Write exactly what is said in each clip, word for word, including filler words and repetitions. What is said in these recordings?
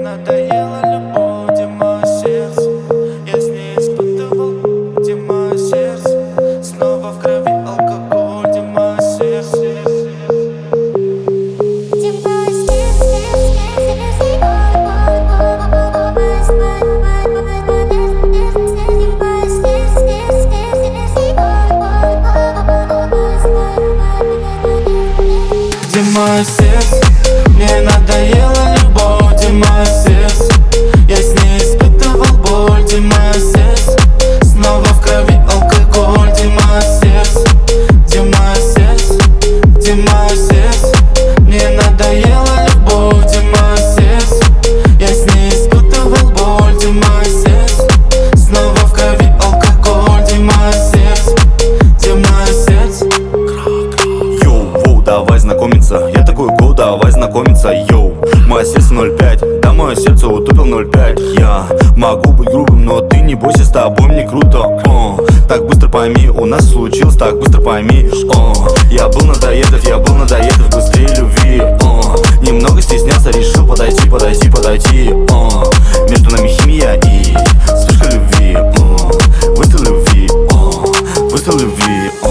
надоела любовь, где мое сердце. Я с ней испытывал, где мое сердце. Снова в крови алкоголь, где мое сердце. Где мое сердце? Мне надоела любовь, где мое сердце. Я с ней испытывал боль, где мое сердце. Снова в крови алкоголь, где мое сердце. Где мое сердце? Где мое сердце? Мне надоела любовь, где мое сердце. Я с ней испытывал боль, где мое сердце. Снова в крови алкоголь, где мое сердце. Где мое сердце? Йоу, давай знакомиться. Я такой, го, давай знакомиться. Йоу, мое сердце ноль пять. Да, мое сердце утопил ноль пять. Я могу быть грубым, но ты не бойся, с тобой мне круто. О, так быстро пойми, у нас случилось, так быстро пойми. О, я был надоедов, я был надоедов, быстрее любви. О, немного стеснялся, решил подойти, подойти, подойти. О, между нами химия и вспышка любви. О, выстрел любви. О, выстрел любви. О.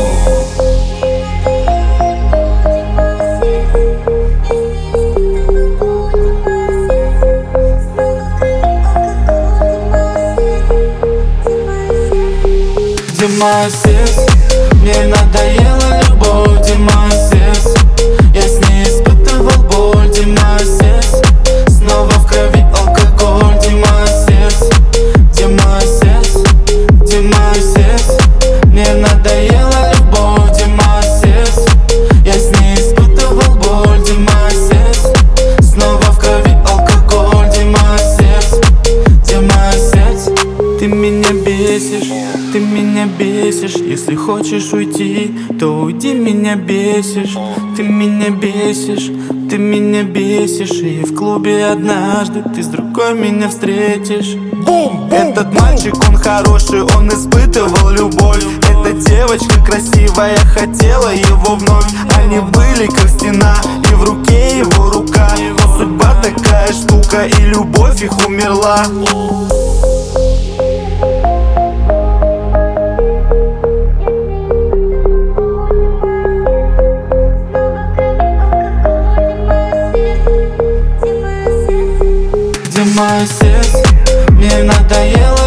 Где мое сердце? Мне надоела любовь, где мое сердце. Я с ней испытывал боль, где мое сердце. Снова в крови алкоголь, где мое сердце. Где мое сердце? Где мое сердце? Мне надоела любовь, где мое сердце. Я с ней испытывал боль, где мое сердце. Снова в крови алкоголь, где мое сердце. Где мое сердце? Ты меня бесишь, ты меня бесишь. Если хочешь уйти, то уйди, меня бесишь. Ты меня бесишь, ты меня бесишь. И в клубе однажды ты с другой меня встретишь. Бум, бум, Этот мальчик, он хороший, он испытывал любовь. Эта девочка красивая, хотела его вновь. Они были как стена, и в руке его рука. Но судьба такая штука, и любовь их умерла. Где мое сердце? Мне надоело